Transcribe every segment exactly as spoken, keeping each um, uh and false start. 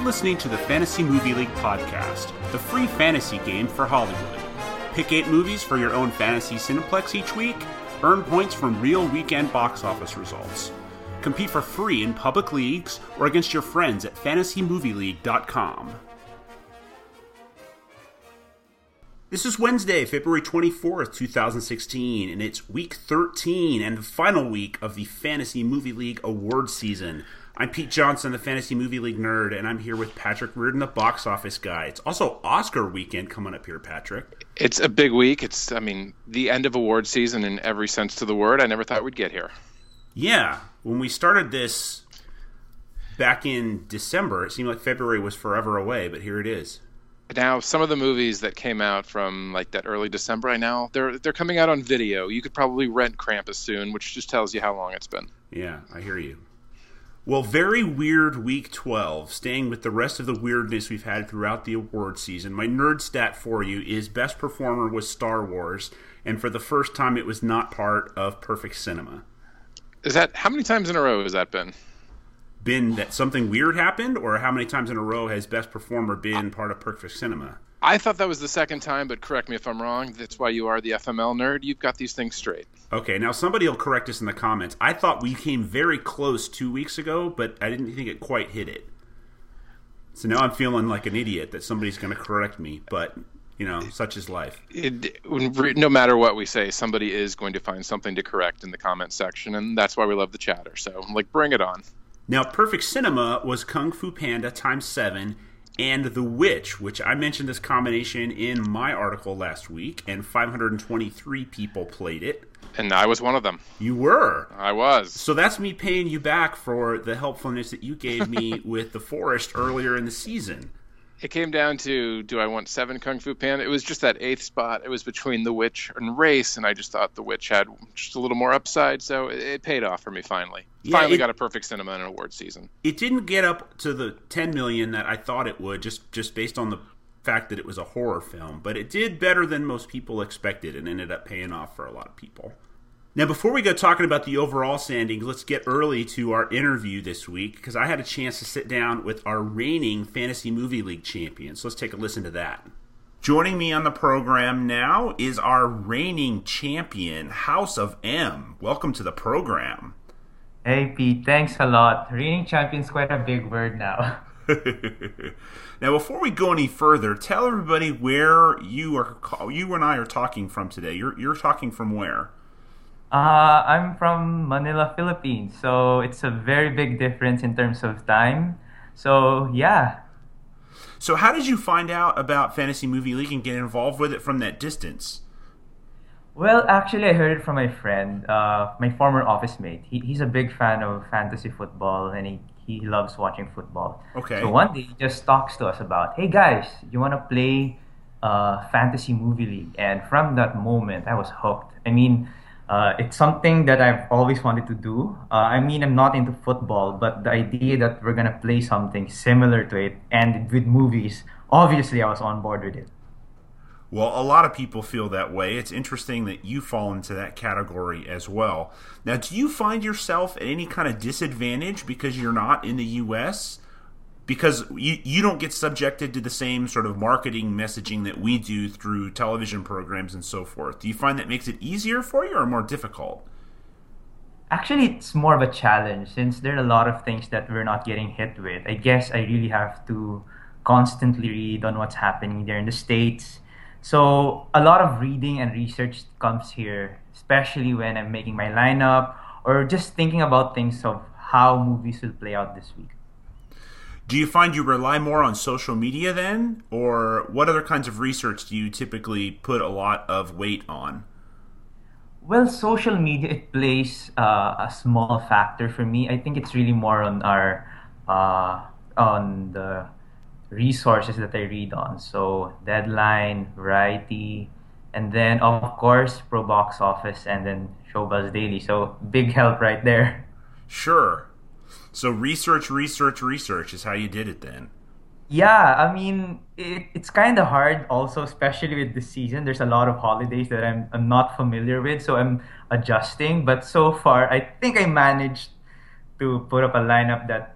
listening to the Fantasy Movie League podcast, the free fantasy game for Hollywood. Pick eight movies for your own fantasy Cineplex each week. Earn points from real weekend box office results. Compete for free in public leagues or against your friends at fantasy movie league dot com. This is Wednesday, February twenty-fourth, twenty sixteen, and it's week thirteen and the final week of the Fantasy Movie League award season. I'm Pete Johnson, the Fantasy Movie League nerd, and I'm here with Patrick Reardon, the box office guy. It's also Oscar weekend coming up here, Patrick. It's a big week. It's, I mean, the end of award season in every sense to the word. I never thought we'd get here. Yeah. When we started this back in December, it seemed like February was forever away, but here it is. Now, some of the movies that came out from like that early December, I know, they're they're coming out on video. You could probably rent Krampus soon, which just tells you how long it's been. Yeah, I hear you. Well, very weird week twelve, staying with the rest of the weirdness we've had throughout the award season. My nerd stat for you is best performer was Star Wars, and for the first time it was not part of Perfect Cinema. Is that, how many times in a row has that been? Been that something weird happened, or how many times in a row has best performer been part of Perfect Cinema? I thought that was the second time, but correct me if I'm wrong. That's why you are the F M L nerd. You've got these things straight. Okay, now somebody will correct us in the comments. I thought we came very close two weeks ago, but I didn't think it quite hit it. So now I'm feeling like an idiot that somebody's going to correct me, but, you know, such is life. It, no matter what we say, somebody is going to find something to correct in the comment section, and that's why we love the chatter. So, like, bring it on. Now, Perfect Cinema was Kung Fu Panda times seven, and The Witch, which I mentioned this combination in my article last week, and five hundred twenty-three people played it. And I was one of them. You were? I was. So that's me paying you back for the helpfulness that you gave me with The Forest earlier in the season. It came down to, do I want seven Kung Fu Panda? It was just that eighth spot. It was between The Witch and Race, and I just thought The Witch had just a little more upside, so it, it paid off for me finally. Yeah, finally it, got a Perfect Cinema in an award season. It didn't get up to the ten million that I thought it would, just, just based on the fact that it was a horror film, but it did better than most people expected and ended up paying off for a lot of people. Now, before we go talking about the overall standings, let's get early to our interview this week, because I had a chance to sit down with our reigning Fantasy Movie League champions. So let's take a listen to that. Joining me on the program now is our reigning champion, House of M. Welcome to the program. Hey, Pete. Thanks a lot. Reigning champion's quite a big word now. Now, before we go any further, tell everybody where you are. You and I are talking from today. You're you're talking from where? Uh, I'm from Manila, Philippines, so it's a very big difference in terms of time. So, yeah. So how did you find out about Fantasy Movie League and get involved with it from that distance? Well, actually, I heard it from my friend, uh, my former office mate. He, he's a big fan of fantasy football, and he, he loves watching football. Okay. So one day, he just talks to us about, hey, guys, you want to play uh, Fantasy Movie League? And from that moment, I was hooked. I mean... Uh, it's something that I've always wanted to do. Uh, I mean, I'm not into football, but the idea that we're going to play something similar to it and with movies, obviously I was on board with it. Well, a lot of people feel that way. It's interesting that you fall into that category as well. Now, do you find yourself at any kind of disadvantage because you're not in the U S? Because you, you don't get subjected to the same sort of marketing messaging that we do through television programs and so forth. Do you find that makes it easier for you or more difficult? Actually, it's more of a challenge since there are a lot of things that we're not getting hit with. I guess I really have to constantly read on what's happening there in the States. So a lot of reading and research comes here, especially when I'm making my lineup or just thinking about things of how movies will play out this week. Do you find you rely more on social media then? Or what other kinds of research do you typically put a lot of weight on? Well, social media, it plays uh, a small factor for me. I think it's really more on our uh, on the resources that I read on. So Deadline, Variety, and then of course Pro Box Office and then Showbuzz Daily. So big help right there. Sure. So research, research, research is how you did it then. Yeah, I mean, it, it's kind of hard also, especially with this season. There's a lot of holidays that I'm, I'm not familiar with, so I'm adjusting. But so far, I think I managed to put up a lineup that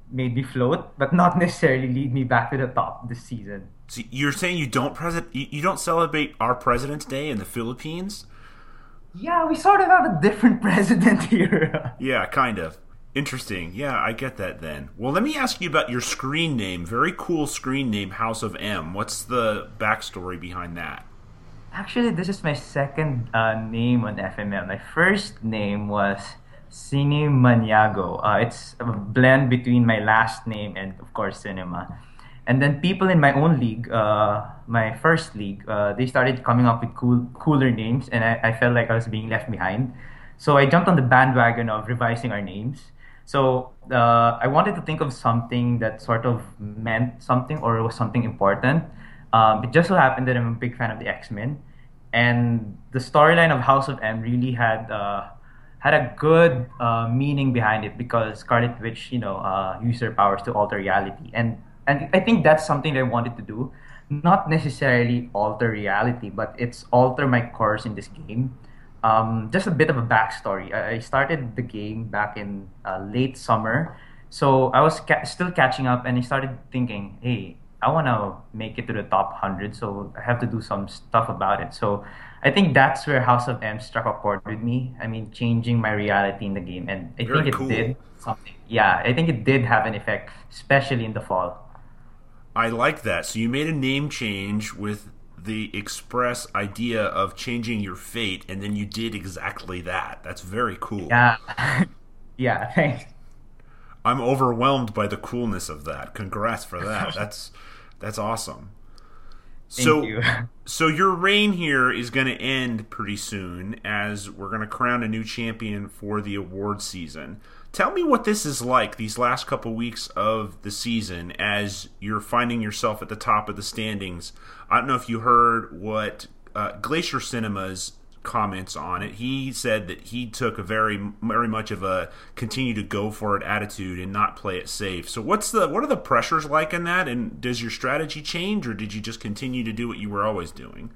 made me float, but not necessarily lead me back to the top this season. So you're saying you don't president you, you don't celebrate our President's Day in the Philippines? Yeah, we sort of have a different president here. Yeah, kind of. Interesting. Yeah, I get that then. Well, let me ask you about your screen name. Very cool screen name, House of M. What's the backstory behind that? Actually, this is my second uh, name on F M L. My first name was Cine Maniago. Uh, it's a blend between my last name and, of course, cinema. And then people in my own league, uh, my first league, uh, they started coming up with cool, cooler names, and I, I felt like I was being left behind. So I jumped on the bandwagon of revising our names. So uh, I wanted to think of something that sort of meant something or was something important. Um, it just so happened that I'm a big fan of the X-Men, and the storyline of House of M really had uh, had a good uh, meaning behind it because Scarlet Witch, you know, uh, used her powers to alter reality, and and I think that's something that I wanted to do, not necessarily alter reality, but it's alter my course in this game. Um, just a bit of a backstory. I I started the game back in uh, late summer, so I was ca- still catching up, and I started thinking, hey, I want to make it to the top one hundred, so I have to do some stuff about it. So I think that's where House of M struck a chord with me. I mean, changing my reality in the game, and I Very think it cool. did something. Yeah, I think it did have an effect, especially in the fall. I like that. So you made a name change with the express idea of changing your fate, and then you did exactly that. That's very cool. Yeah, yeah. Thanks. I'm overwhelmed by the coolness of that. Congrats for that. That's that's awesome. Thank So you. so your reign here is going to end pretty soon as we're going to crown a new champion for the award season. Tell me what this is like these last couple weeks of the season as you're finding yourself at the top of the standings. I don't know if you heard what uh, Glacier Cinema's comments on it. He said that he took a very very much of a continue to go for it attitude and not play it safe. So what's the what are the pressures like in that, and does your strategy change, or did you just continue to do what you were always doing?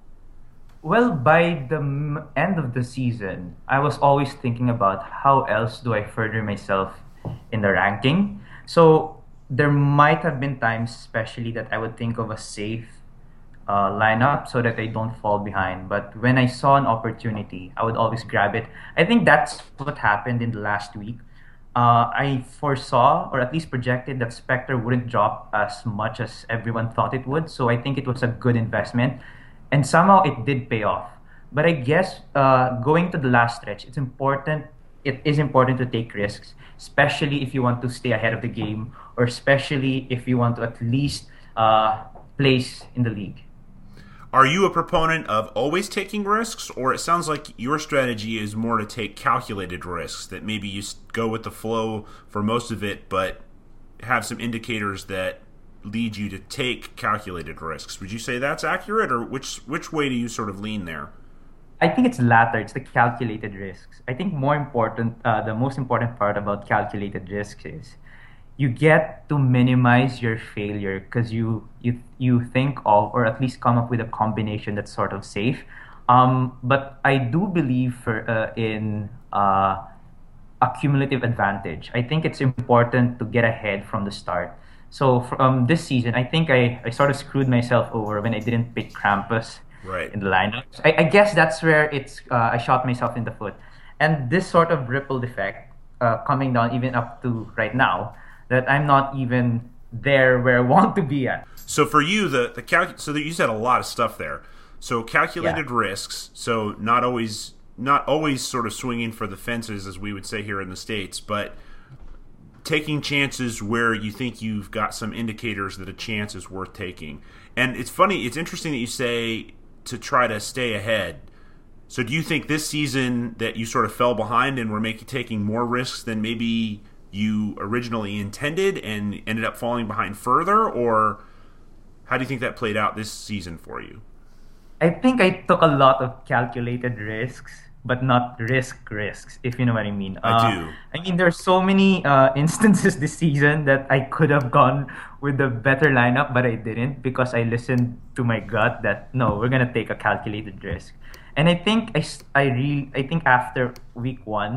Well, by the m- end of the season, I was always thinking about how else do I further myself in the ranking. So there might have been times, especially, that I would think of a safe uh, lineup so that I don't fall behind. But when I saw an opportunity, I would always grab it. I think that's what happened in the last week. Uh, I foresaw, or at least projected, that Spectre wouldn't drop as much as everyone thought it would. So I think it was a good investment. And somehow it did pay off. But I guess uh, going to the last stretch, it's important. It is important to take risks, especially if you want to stay ahead of the game, or especially if you want to at least uh, place in the league. Are you a proponent of always taking risks, or it sounds like your strategy is more to take calculated risks, that maybe you go with the flow for most of it, but have some indicators that lead you to take calculated risks? Would you say that's accurate, or which which way do you sort of lean there? I think it's the latter. It's the calculated risks. I think more important, uh, the most important part about calculated risks is you get to minimize your failure because you you you think of, or at least come up with a combination that's sort of safe. Um, but I do believe for uh, in uh, a cumulative advantage. I think it's important to get ahead from the start. So from this season, I think I, I sort of screwed myself over when I didn't pick Krampus Right. in the lineup. I, I guess that's where it's uh, I shot myself in the foot. And this sort of rippled effect uh, coming down even up to right now, that I'm not even there where I want to be at. So for you, the the cal- so that you said a lot of stuff there. So calculated Yeah. risks. So not always not always sort of swinging for the fences, as we would say here in the States, but taking chances where you think you've got some indicators that a chance is worth taking. And it's funny, it's interesting that you say to try to stay ahead. So do you think this season that you sort of fell behind and were making taking more risks than maybe you originally intended and ended up falling behind further, or how do you think that played out this season for you? I think I took a lot of calculated risks, but not risk risks, if you know what I mean. I Uh, do. I mean, there's so many uh, instances this season that I could have gone with a better lineup, but I didn't because I listened to my gut that no, we're gonna take a calculated risk. And I think I, s- I really I think after week one,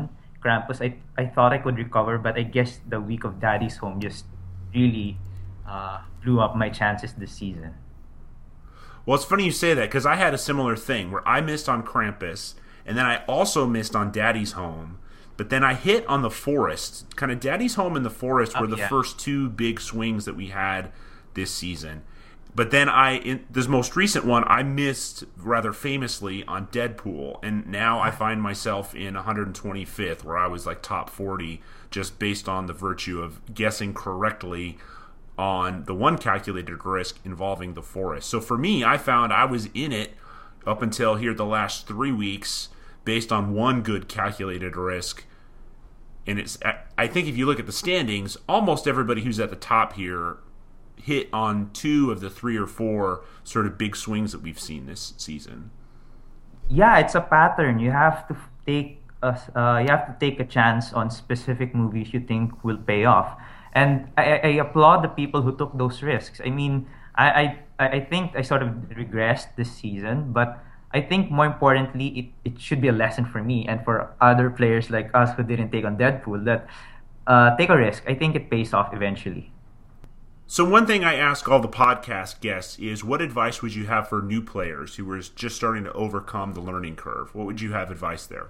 Krampus, I I thought I could recover, but I guess the week of Daddy's Home just really uh, blew up my chances this season. Well, it's funny you say that because I had a similar thing where I missed on Krampus, and then I also missed on Daddy's Home, but then I hit on the Forest. Kind of Daddy's Home and the Forest were Oh, the yeah. first two big swings that we had this season. But then I, in this most recent one, I missed rather famously on Deadpool, and now I find myself in one hundred twenty-fifth, where I was like top forty, just based on the virtue of guessing correctly on the one calculated risk involving the Forest. So for me, I found I was in it up until here the last three weeks, based on one good calculated risk. And it's, I think if you look at the standings, almost everybody who's at the top here hit on two of the three or four sort of big swings that we've seen this season. Yeah, it's a pattern. You have to take a, uh, you have to take a chance on specific movies you think will pay off. And I, I applaud the people who took those risks. I mean, I, I, I think I sort of regressed this season, but I think more importantly, it, it should be a lesson for me and for other players like us who didn't take on Deadpool that uh, take a risk. I think it pays off eventually. So one thing I ask all the podcast guests is, what advice would you have for new players who were just starting to overcome the learning curve? What would you have advice there?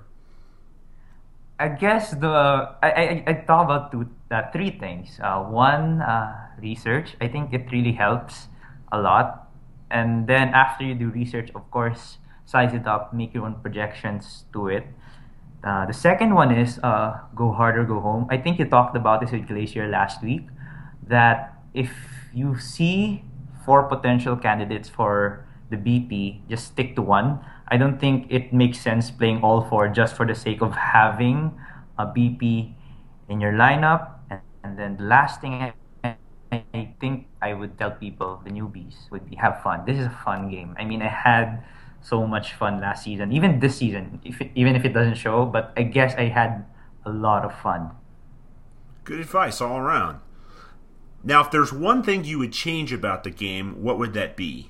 I guess the I I, I thought about two uh, three things. Uh, one, uh, research. I think it really helps a lot. And then after you do research, of course, size it up, make your own projections to it. Uh, the second one is uh, go hard or go home. I think you talked about this with Glacier last week. That if you see four potential candidates for the B P, just stick to one. I don't think it makes sense playing all four just for the sake of having a B P in your lineup. And, and then the last thing I, I think I would tell people, the newbies, would be have fun. This is a fun game. I mean, I had so much fun last season, even this season, if it, even if it doesn't show, but I guess I had a lot of fun. Good advice all around. Now, if there's one thing you would change about the game, what would that be?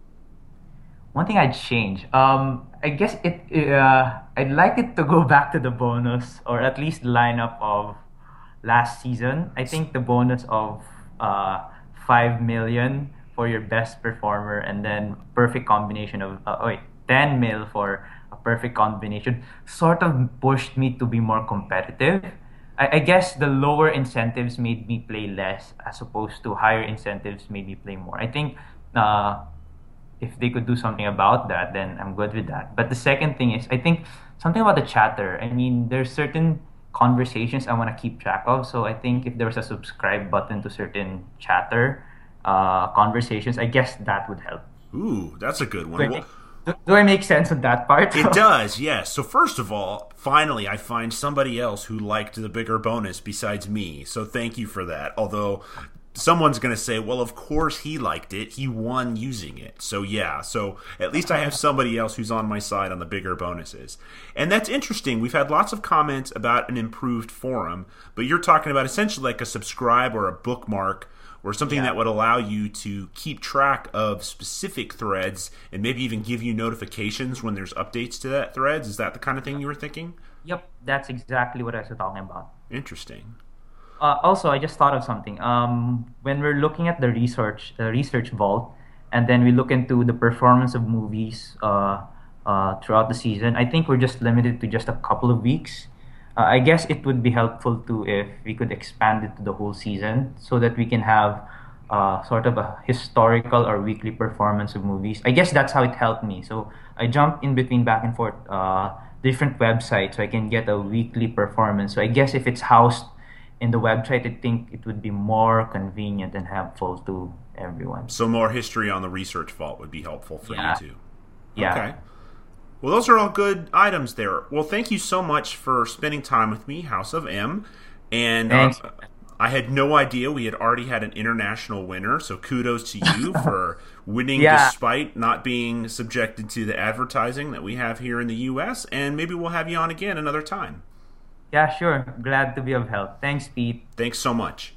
One thing I'd change, um, I guess it. Uh, I'd like it to go back to the bonus, or at least the lineup of last season. I think the bonus of uh, five million for your best performer, and then perfect combination of uh, wait, ten mil for a perfect combination, sort of pushed me to be more competitive. I, I guess the lower incentives made me play less, as opposed to higher incentives made me play more. I think. Uh, If they could do something about that, then I'm good with that. But the second thing is, I think something about the chatter. I mean, there's certain conversations I want to keep track of. So I think if there was a subscribe button to certain chatter uh, conversations, I guess that would help. Ooh, that's a good one. Do I, Well, make, do I make sense on that part? it does, yes. So first of all, finally, I find somebody else who liked the bigger bonus besides me. So thank you for that. Although someone's going to say, well, of course he liked it. He won using it. So yeah, so at least I have somebody else who's on my side on the bigger bonuses. And that's interesting. We've had lots of comments about an improved forum, but you're talking about essentially like a subscribe or a bookmark or something Yeah. that would allow you to keep track of specific threads and maybe even give you notifications when there's updates to that threads. Is that the kind of thing you were thinking? Yep, that's exactly what I was talking about. Interesting. Uh, also, I just thought of something. Um, when we're looking at the research, the research vault, and then we look into the performance of movies uh, uh, throughout the season, I think we're just limited to just a couple of weeks. Uh, I guess it would be helpful to if we could expand it to the whole season, so that we can have uh, sort of a historical or weekly performance of movies. I guess that's how it helped me. So I jumped in between back and forth uh, different websites, so I can get a weekly performance. So I guess if it's housed in the website, I think it would be more convenient and helpful to everyone. So more history on the research vault would be helpful for Yeah. you too. Yeah. Okay. Well, those are all good items there. Well, thank you so much for spending time with me, House of M. And Thanks. uh, I had no idea we had already had an international winner, so kudos to you for winning Yeah. despite not being subjected to the advertising that we have here in the U S, and maybe we'll have you on again another time. Yeah, sure. Glad to be of help. Thanks, Pete. Thanks so much.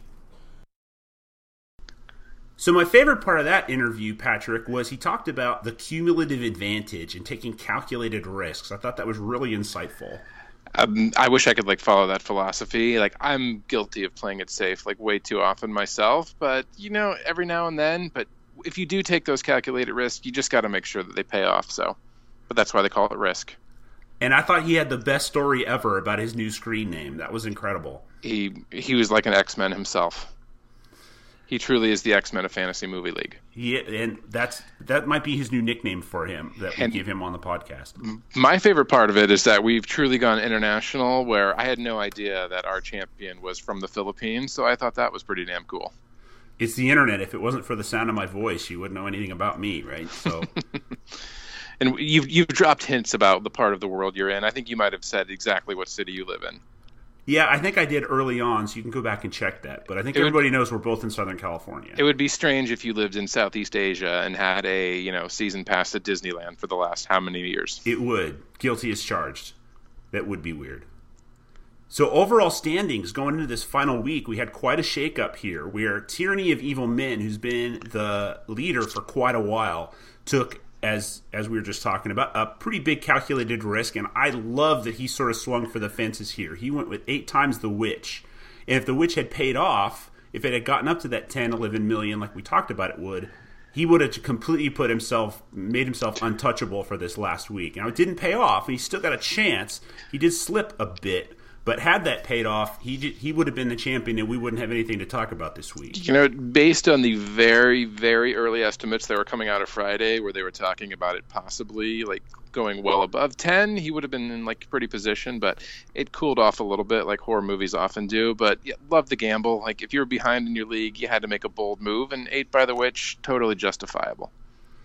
So my favorite part of that interview, Patrick, was he talked about the cumulative advantage and taking calculated risks. I thought that was really insightful. Um, I wish I could like follow that philosophy. Like I'm guilty of playing it safe like way too often myself, but you know, every now and then. But if you do take those calculated risks, you just got to make sure that they pay off. So, but that's why they call it risk. And I thought he had the best story ever about his new screen name. That was incredible. He he was like an X-Men himself. He truly is the X-Men of Fantasy Movie League. Yeah, and that's that might be his new nickname for him that we and give him on the podcast. My favorite part of it is that we've truly gone international, where I had no idea that our champion was from the Philippines, so I thought that was pretty damn cool. It's the internet. If it wasn't for the sound of my voice, you wouldn't know anything about me, right? So, and you've you've dropped hints about the part of the world you're in. I think you might have said exactly what city you live in. Yeah, I think I did early on, so you can go back and check that. But I think it everybody would, knows we're both in Southern California. It would be strange if you lived in Southeast Asia and had a, you know, season pass at Disneyland for the last how many years? It would. Guilty as charged. That would be weird. So overall standings going into this final week, we had quite a shakeup here, where Tyranny of Evil Men, who's been the leader for quite a while, took, as as we were just talking about, a pretty big calculated risk, and I love that he sort of swung for the fences here. He went with eight times the Witch, and if the Witch had paid off, if it had gotten up to that ten, eleven million like we talked about it would, he would have completely put himself, made himself untouchable for this last week. Now, it didn't pay off, and he still got a chance. He did slip a bit, but had that paid off, he he would have been the champion, and we wouldn't have anything to talk about this week. You know, based on the very, very early estimates that were coming out of Friday, where they were talking about it possibly like going well above ten, he would have been in like pretty position. But it cooled off a little bit, like horror movies often do. But yeah, love the gamble. Like if you were behind in your league, you had to make a bold move, and eight by the Witch, totally justifiable.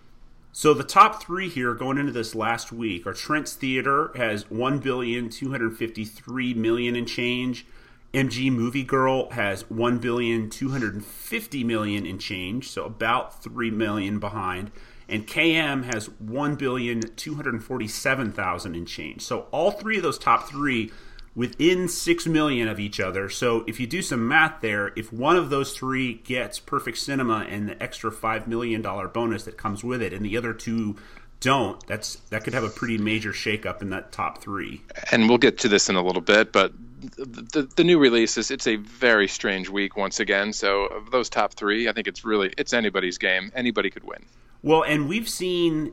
So the top three here going into this last week are Trent's Theater has one billion two hundred fifty-three million dollars in change. M G Movie Girl has one billion two hundred fifty million dollars in change, so about three million dollars behind. And K M has one billion two hundred forty-seven thousand dollars in change. So all three of those top three within six million dollars of each other. So if you do some math there, if one of those three gets Perfect Cinema and the extra five million dollars bonus that comes with it, and the other two don't, that's that could have a pretty major shakeup in that top three. And we'll get to this in a little bit, but the, the, the new releases, it's a very strange week once again. So of those top three, I think it's really, it's anybody's game. Anybody could win. Well, and we've seen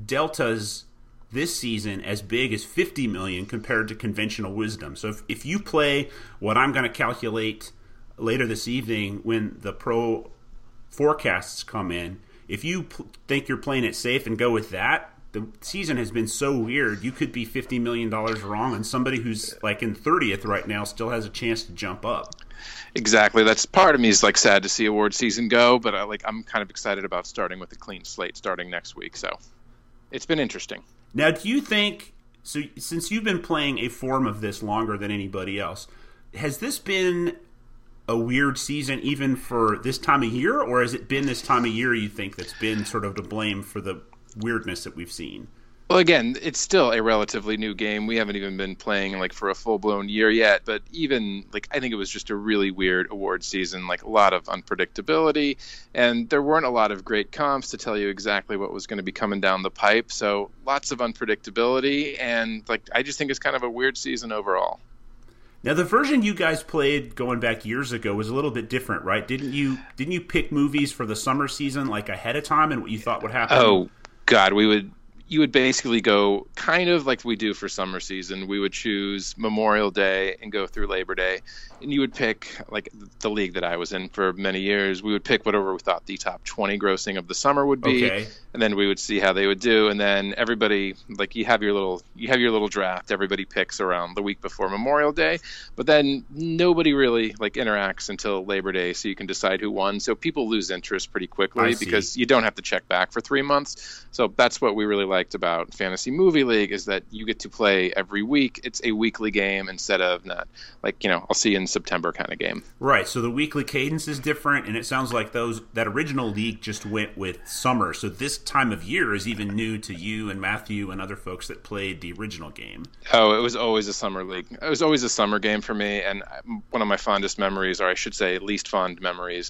deltas this season as big as fifty million compared to conventional wisdom. So if, if you play what I'm going to calculate later this evening when the pro forecasts come in, if you p- think you're playing it safe and go with that, the season has been so weird. You could be fifty million dollars wrong, and somebody who's like in thirtieth right now still has a chance to jump up. Exactly. That's part of me is like sad to see award season go, but I, like I'm kind of excited about starting with a clean slate starting next week. So it's been interesting. Now, do you think, so since you've been playing a form of this longer than anybody else, has this been a weird season even for this time of year, or has it been this time of year you think that's been sort of to blame for the weirdness that we've seen? Well, again, it's still a relatively new game. We haven't even been playing like for a full-blown year yet, but even like I think it was just a really weird award season, like a lot of unpredictability, and there weren't a lot of great comps to tell you exactly what was going to be coming down the pipe. So lots of unpredictability, and like I just think it's kind of a weird season overall. Now, the version you guys played going back years ago was a little bit different, right? Didn't you didn't you pick movies for the summer season like ahead of time and what you thought would happen? Oh God, we would. You would basically go kind of like we do for summer season. We would choose Memorial Day and go through Labor Day. And you would pick, like the league that I was in for many years, we would pick whatever we thought the top twenty grossing of the summer would be. Okay. And then we would see how they would do. And then everybody, like you have your little, you have your little draft. Everybody picks around the week before Memorial Day. But then nobody really like interacts until Labor Day, so you can decide who won. So people lose interest pretty quickly because you don't have to check back for three months. So that's what we really liked about Fantasy Movie League is that you get to play every week. It's a weekly game instead of not like, you know, I'll see you in September kind of game. Right. So the weekly cadence is different, and it sounds like those that original league just went with summer. So this time of year is even new to you and Matthew and other folks that played the original game. Oh, it was always a summer league. It was always a summer game for me, and one of my fondest memories, or I should say least fond memories,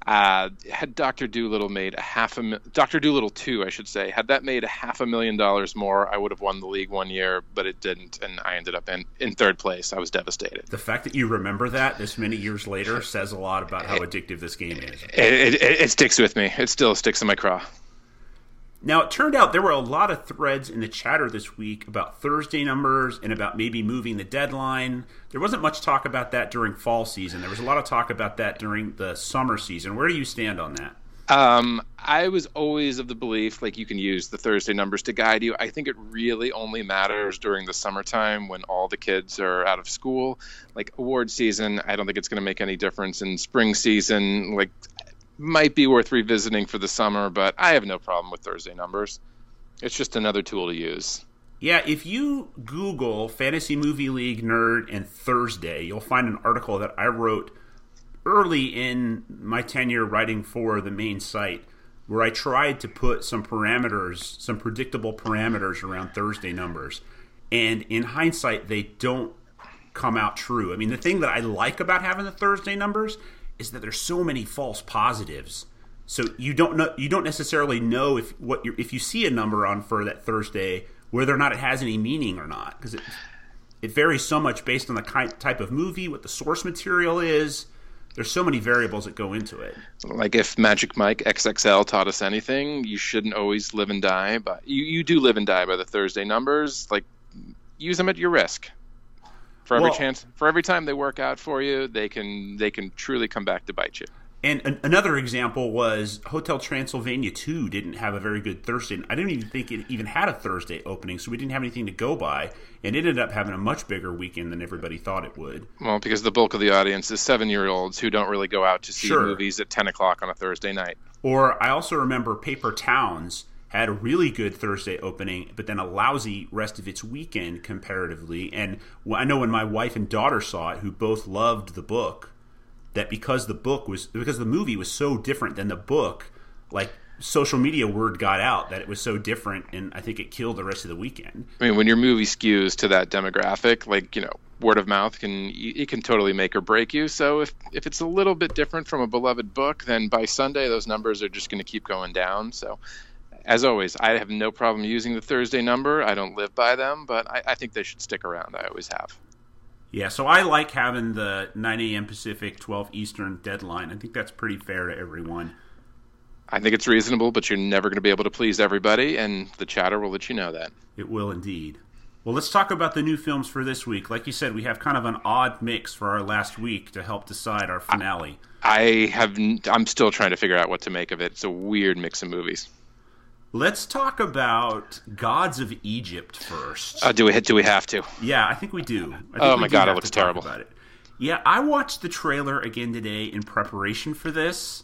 Uh, had Doctor Dolittle made a half a mi- Doctor Dolittle two, I should say, had that made a half a million dollars more, I would have won the league one year, but it didn't, and I ended up in, in third place. I was devastated. The fact that you remember that this many years later says a lot about how addictive this game is. It, it, it, it sticks with me. It still sticks in my craw. Now, it turned out there were a lot of threads in the chatter this week about Thursday numbers and about maybe moving the deadline. There wasn't much talk about that during fall season. There was a lot of talk about that during the summer season. Where do you stand on that? Um, I was always of the belief, like, you can use the Thursday numbers to guide you. I think it really only matters during the summertime when all the kids are out of school. Like, award season, I don't think it's going to make any difference. In spring season, like, might be worth revisiting for the summer, but I have no problem with Thursday numbers. It's just another tool to use. Yeah, if you Google Fantasy Movie League Nerd and Thursday, you'll find an article that I wrote early in my tenure writing for the main site, where I tried to put some parameters, some predictable parameters around Thursday numbers. And in hindsight, they don't come out true. I mean, the thing that I like about having the Thursday numbers is that there's so many false positives. So you don't know, you don't necessarily know if what you're, if you see a number on for that Thursday, whether or not it has any meaning or not, because it it varies so much based on the kind, type of movie, what the source material is. There's so many variables that go into it. Like, if Magic Mike X X L taught us anything, you shouldn't always live and die, but you, you do live and die by the Thursday numbers. Like, use them at your risk. For every well, chance, for every time they work out for you, they can they can truly come back to bite you. And an, another example was Hotel Transylvania two didn't have a very good Thursday. I didn't even think it even had a Thursday opening, so we didn't have anything to go by, and it ended up having a much bigger weekend than everybody thought it would. Well, because the bulk of the audience is seven-year-olds who don't really go out to see sure. movies at ten o'clock on a Thursday night. Or I also remember Paper Towns had a really good Thursday opening, but then a lousy rest of its weekend comparatively. And I know when my wife and daughter saw it, who both loved the book, that because the book was because the movie was so different than the book, like, social media word got out that it was so different, and I think it killed the rest of the weekend. I mean, when your movie skews to that demographic, like, you know, word of mouth can it can totally make or break you. So if if it's a little bit different from a beloved book, then by Sunday those numbers are just going to keep going down. So, as always, I have no problem using the Thursday number. I don't live by them, but I, I think they should stick around. I always have. Yeah, so I like having the nine a.m. Pacific, twelve Eastern deadline. I think that's pretty fair to everyone. I think it's reasonable, but you're never going to be able to please everybody, and the chatter will let you know that. It will indeed. Well, let's talk about the new films for this week. Like you said, we have kind of an odd mix for our last week to help decide our finale. I, I have. I'm still trying to figure out what to make of it. It's a weird mix of movies. Let's talk about Gods of Egypt first. Uh, do we do we have to? Yeah, I think we do. I think oh we my do god, have it looks to talk terrible. About it. Yeah, I watched the trailer again today in preparation for this,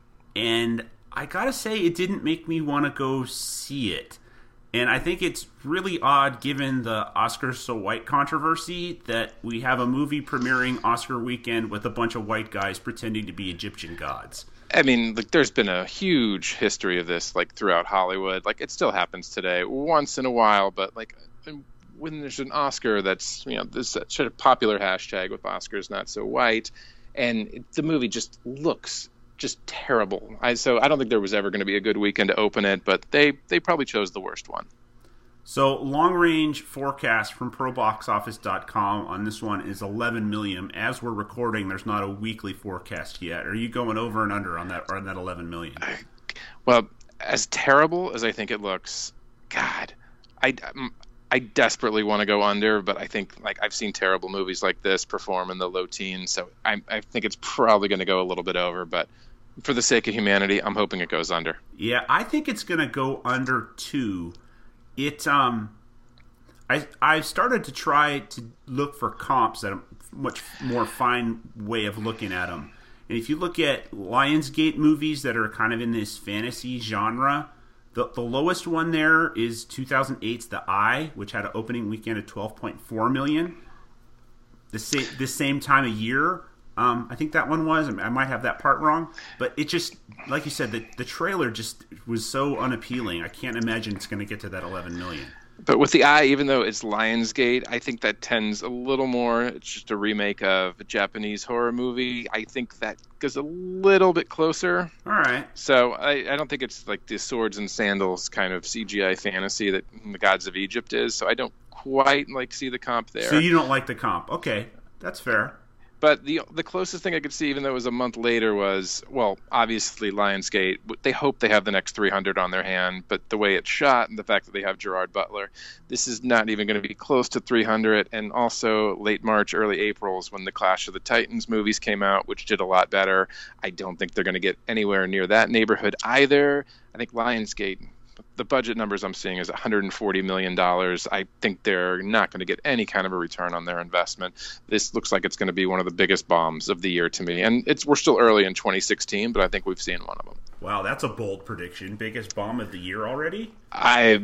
and I gotta say, it didn't make me want to go see it. And I think it's really odd, given the Oscars So White controversy, that we have a movie premiering Oscar weekend with a bunch of white guys pretending to be Egyptian gods. I mean, like, there's been a huge history of this, like, throughout Hollywood. Like, it still happens today, once in a while. But, like, when there's an Oscar that's, you know, this sort of popular hashtag with Oscars Not So White, and it, the movie just looks just terrible. I so I don't think there was ever going to be a good weekend to open it, but they they probably chose the worst one. So, long-range forecast from pro box office dot com on this one is eleven million. As we're recording, there's not a weekly forecast yet. Are you going over and under on that on that eleven million? Well, as terrible as I think it looks, God, I, I desperately want to go under, but I think, like, I've seen terrible movies like this perform in the low teens, so I, I think it's probably going to go a little bit over, but for the sake of humanity, I'm hoping it goes under. Yeah, I think it's going to go under two. It um, I I started to try to look for comps at a much more fine way of looking at them. And if you look at Lionsgate movies that are kind of in this fantasy genre, the the lowest one there is two thousand eight's The Eye, which had an opening weekend of twelve point four million. The same this same time of year, um, I think that one was. I might have that part wrong, but it just, like you said, the the trailer just was so unappealing. I can't imagine it's going to get to that eleven million. But with the Eye, even though it's Lionsgate, I think that tends a little more. It's just a remake of a Japanese horror movie. I think that goes a little bit closer. All right. So I, I don't think it's like the swords and sandals kind of C G I fantasy that the Gods of Egypt is. So I don't quite like see the comp there. So you don't like the comp. Okay, that's fair. But the the closest thing I could see, even though it was a month later, was, well, obviously Lionsgate. They hope they have the next three hundred on their hand, but the way it's shot and the fact that they have Gerard Butler, this is not even going to be close to three hundred. And also late March, early April is when the Clash of the Titans movies came out, which did a lot better. I don't think they're going to get anywhere near that neighborhood either. I think Lionsgate, the budget numbers I'm seeing is one hundred forty million dollars. I think they're not going to get any kind of a return on their investment. This looks like it's going to be one of the biggest bombs of the year to me. And it's we're still early in twenty sixteen, but I think we've seen one of them. Wow, that's a bold prediction. Biggest bomb of the year already? I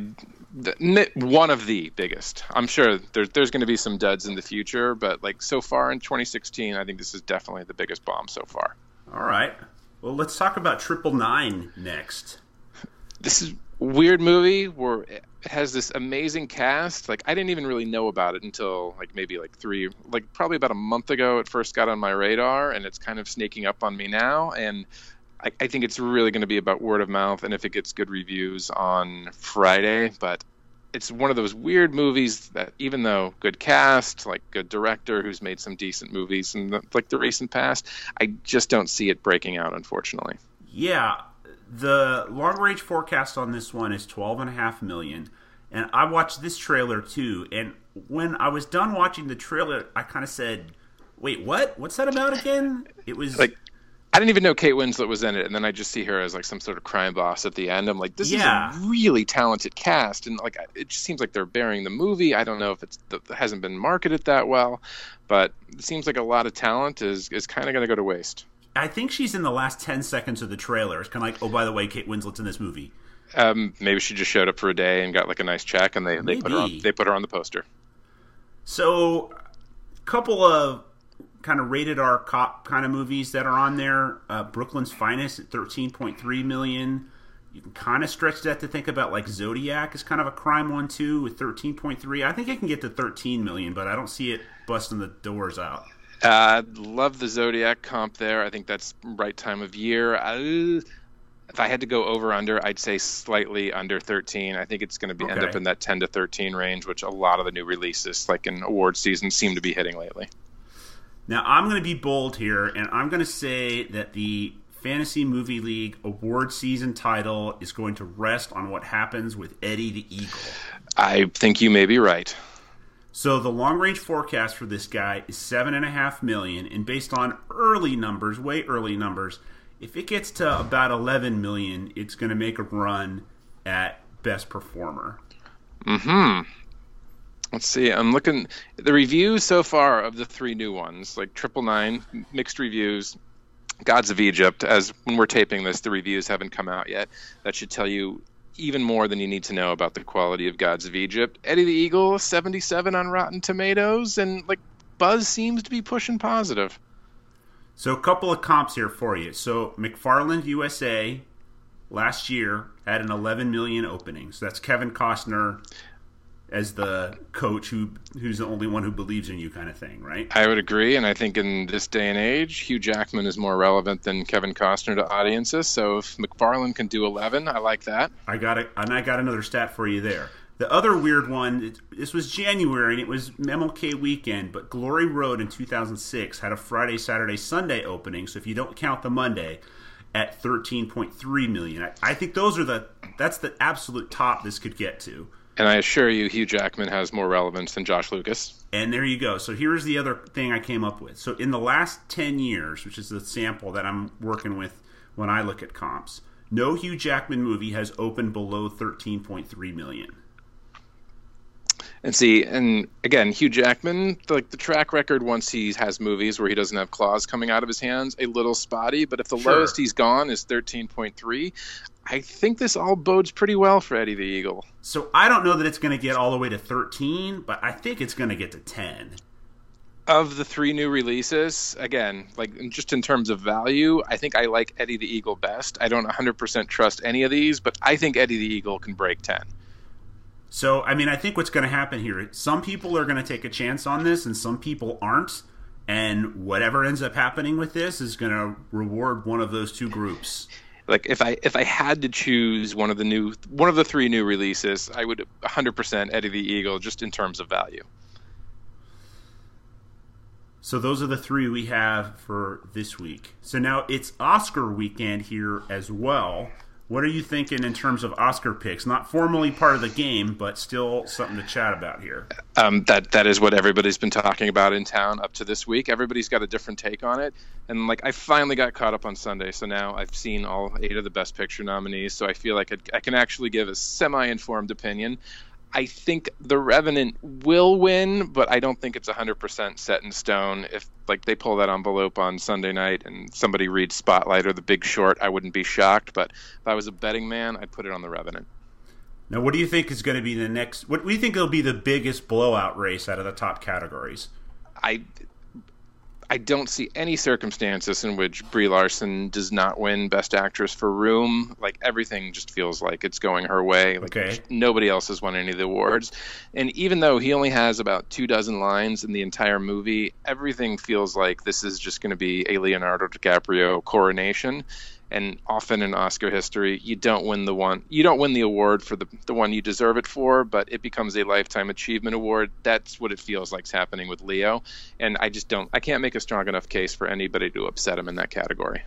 one of the biggest. I'm sure there's there's going to be some duds in the future, but like so far in twenty sixteen, I think this is definitely the biggest bomb so far. All right. Well, let's talk about Triple Nine next. This is weird movie where it has this amazing cast. Like I didn't even really know about it until like maybe like three, like probably about a month ago. It first got on my radar, and it's kind of sneaking up on me now. And I, I think it's really going to be about word of mouth, and if it gets good reviews on Friday. But it's one of those weird movies that, even though good cast, like good director who's made some decent movies in the, like the recent past, I just don't see it breaking out, unfortunately. Yeah. The long-range forecast on this one is twelve and a half million, and I watched this trailer too. And when I was done watching the trailer, I kind of said, "Wait, what? What's that about again?" It was like I didn't even know Kate Winslet was in it, and then I just see her as like some sort of crime boss at the end. I'm like, this yeah. is a really talented cast, and like it just seems like they're bearing the movie. I don't know if it's it hasn't been marketed that well, but it seems like a lot of talent is is kind of going to go to waste. I think she's in the last ten seconds of the trailer. It's kind of like, oh, by the way, Kate Winslet's in this movie. Um, maybe she just showed up for a day and got like a nice check, and they, they put her on, they put her on the poster. So, a couple of kind of rated R cop kind of movies that are on there. Uh, Brooklyn's Finest at thirteen point three million. You can kind of stretch that to think about like Zodiac is kind of a crime one too with thirteen point three. I think it can get to thirteen million, but I don't see it busting the doors out. Uh, love the Zodiac comp there. I think that's right time of year. Uh, if I had to go over under, I'd say slightly under thirteen. I think it's going to be okay. end up in that ten to thirteen range, which a lot of the new releases, like in award season, seem to be hitting lately. Now I'm going to be bold here, and I'm going to say that the Fantasy Movie League award season title is going to rest on what happens with Eddie the Eagle. I think you may be right. So the long-range forecast for this guy is seven and a half million, and based on early numbers, way early numbers, if it gets to about eleven million, it's going to make a run at Best Performer. Hmm. Let's see. I'm looking the reviews so far of the three new ones, like Triple Nine, mixed reviews. Gods of Egypt, as when we're taping this, the reviews haven't come out yet. That should tell you even more than you need to know about the quality of Gods of Egypt. Eddie the Eagle, seventy-seven on Rotten Tomatoes, and like buzz seems to be pushing positive. So a couple of comps here for you. So McFarland U S A last year had an eleven million opening. So that's Kevin Costner as the coach who who's the only one who believes in you kind of thing, right? I would agree, and I think in this day and age, Hugh Jackman is more relevant than Kevin Costner to audiences. So if McFarlane can do eleven, I like that. I got it, and I got another stat for you there. The other weird one, it, this was January, and it was M L K weekend, but Glory Road in two thousand six had a Friday, Saturday, Sunday opening, so if you don't count the Monday, at thirteen point three million. I, I think those are the, that's the absolute top this could get to. And I assure you, Hugh Jackman has more relevance than Josh Lucas. And there you go. So here's the other thing I came up with. So in the last ten years, which is the sample that I'm working with when I look at comps, no Hugh Jackman movie has opened below thirteen point three million. And see, and again, Hugh Jackman, like the track record once he has movies where he doesn't have claws coming out of his hands, a little spotty. But if the Sure. lowest he's gone is thirteen point three, I think this all bodes pretty well for Eddie the Eagle. So I don't know that it's going to get all the way to thirteen, but I think it's going to get to ten. Of the three new releases, again, like just in terms of value, I think I like Eddie the Eagle best. I don't one hundred percent trust any of these, but I think Eddie the Eagle can break ten. So, I mean, I think what's going to happen here, some people are going to take a chance on this and some people aren't. And whatever ends up happening with this is going to reward one of those two groups. Like if I if I had to choose one of the new one of the three new releases, I would one hundred percent Eddie the Eagle, just in terms of value. So those are the three we have for this week. So now it's Oscar weekend here as well. What are you thinking in terms of Oscar picks? Not formally part of the game, but still something to chat about here. Um, that that is what everybody's been talking about in town up to this week. Everybody's got a different take on it. And like I finally got caught up on Sunday, so now I've seen all eight of the Best Picture nominees, so I feel like I, I can actually give a semi-informed opinion. I think The Revenant will win, but I don't think it's one hundred percent set in stone. If like they pull that envelope on Sunday night and somebody reads Spotlight or The Big Short, I wouldn't be shocked. But if I was a betting man, I'd put it on The Revenant. Now, what do you think is going to be the next? What do you think will be the biggest blowout race out of the top categories? I I don't see any circumstances in which Brie Larson does not win Best Actress for Room. Like everything just feels like it's going her way. Like okay. Nobody else has won any of the awards. And even though he only has about two dozen lines in the entire movie, everything feels like this is just going to be a Leonardo DiCaprio coronation. And often in Oscar history, you don't win the one, you don't win the award for the the one you deserve it for, but it becomes a Lifetime Achievement Award. That's what it feels like's happening with Leo. And I just don't, I can't make a strong enough case for anybody to upset him in that category.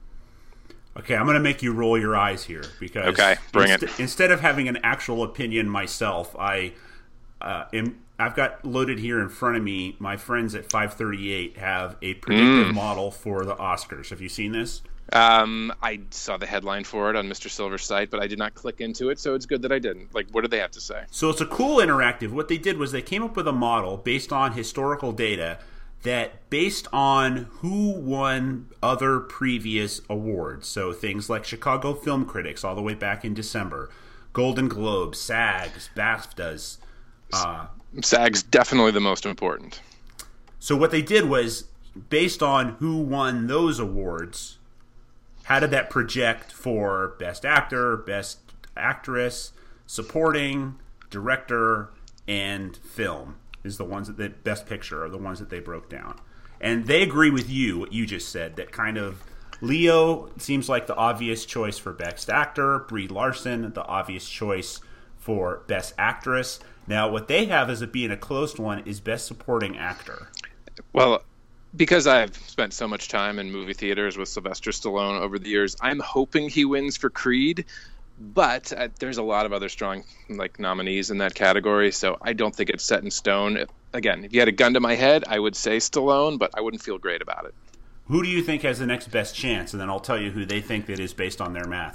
Okay, I'm going to make you roll your eyes here because okay, bring inst- it. Instead of having an actual opinion myself, I uh, am. I've got loaded here in front of me. My friends at five thirty-eight have a predictive Mm. model for the Oscars. Have you seen this? Um, I saw the headline for it on Mister Silver's site, but I did not click into it, so it's good that I didn't. Like, what do they have to say? So it's a cool interactive. What they did was they came up with a model based on historical data that based on who won other previous awards, so things like Chicago Film Critics all the way back in December, Golden Globes, SAGs, BAFTAs. Uh, SAG's definitely the most important. So what they did was, based on who won those awards, how did that project for Best Actor, Best Actress, Supporting, Director, and Film is the ones that, that Best Picture are the ones that they broke down. And they agree with you, what you just said, that kind of Leo seems like the obvious choice for Best Actor, Brie Larson, the obvious choice for Best Actress. Now, what they have as it being a close one is Best Supporting Actor. Well, because I've spent so much time in movie theaters with Sylvester Stallone over the years, I'm hoping he wins for Creed, but uh, there's a lot of other strong like nominees in that category, so I don't think it's set in stone. Again, if you had a gun to my head, I would say Stallone, but I wouldn't feel great about it. Who do you think has the next best chance? And then I'll tell you who they think that is based on their math.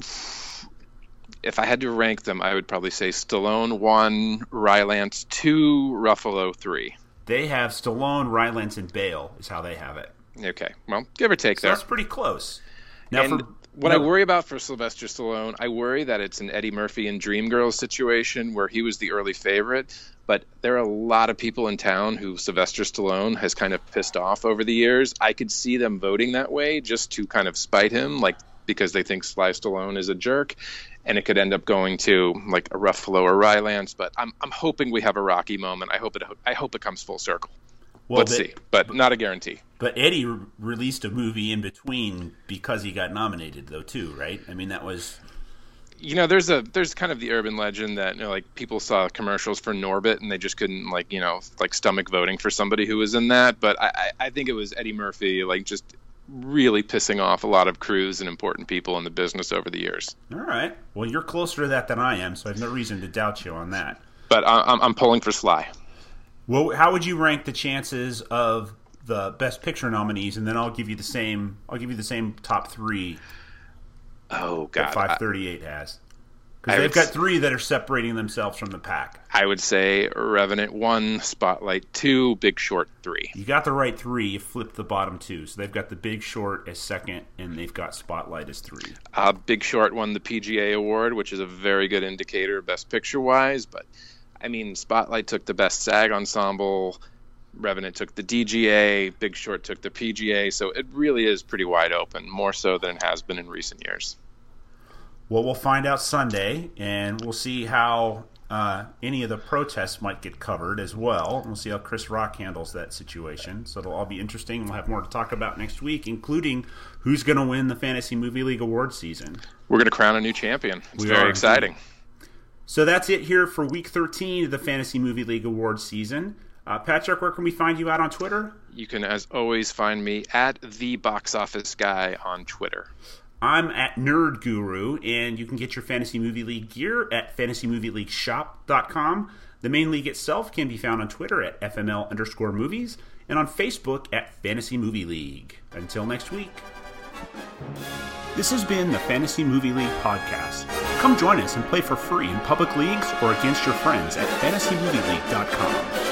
If I had to rank them, I would probably say Stallone one, Rylance two, Ruffalo three. They have Stallone, Rylance, and Bale is how they have it. Okay, well, give or take so there. That's pretty close. Now, and for, what no, I worry about for Sylvester Stallone, I worry that it's an Eddie Murphy and Dreamgirls situation where he was the early favorite, but there are a lot of people in town who Sylvester Stallone has kind of pissed off over the years. I could see them voting that way just to kind of spite him, like because they think Sly Stallone is a jerk. And it could end up going to like a Ruffalo or Rylance, but I'm I'm hoping we have a Rocky moment. I hope it I hope it comes full circle. well, Let's but, see, but not a guarantee. But Eddie re- released a movie in between because he got nominated, though, too, right? I mean, that was. You know, there's a there's kind of the urban legend that you know, like people saw commercials for Norbit and they just couldn't like you know like stomach voting for somebody who was in that. But I I, I think it was Eddie Murphy like just really pissing off a lot of crews and important people in the business over the years. All right. Well, you're closer to that than I am, so I have no reason to doubt you on that. But I'm I'm pulling for Sly. Well, how would you rank the chances of the Best Picture nominees, and then I'll give you the same. I'll give you the same top three. Oh God, that five thirty-eight has, because I they've would got s- three that are separating themselves from the pack. I would say Revenant one, Spotlight two, Big Short three. You got the right three. You flipped the bottom two, so they've got The Big Short as second, and they've got Spotlight as three. Uh, Big Short won the P G A award, which is a very good indicator Best Picture wise. But I mean, Spotlight took the Best SAG Ensemble. Revenant took the D G A, Big Short took the P G A, so it really is pretty wide open, more so than it has been in recent years. Well, we'll find out Sunday, and we'll see how uh, any of the protests might get covered as well. We'll see how Chris Rock handles that situation. So it'll all be interesting. We'll have more to talk about next week, including who's going to win the Fantasy Movie League Awards season. We're going to crown a new champion. It's we very are, exciting. So that's it here for week thirteen of the Fantasy Movie League Awards season. Uh, Patrick, where can we find you out on Twitter? You can, as always, find me at the Box Office Guy on Twitter. I'm at Nerd Guru, and you can get your Fantasy Movie League gear at fantasy movie league shop dot com. The main league itself can be found on Twitter at F M L underscore movies and on Facebook at Fantasy Movie League. Until next week. This has been the Fantasy Movie League podcast. Come join us and play for free in public leagues or against your friends at fantasy movie league dot com.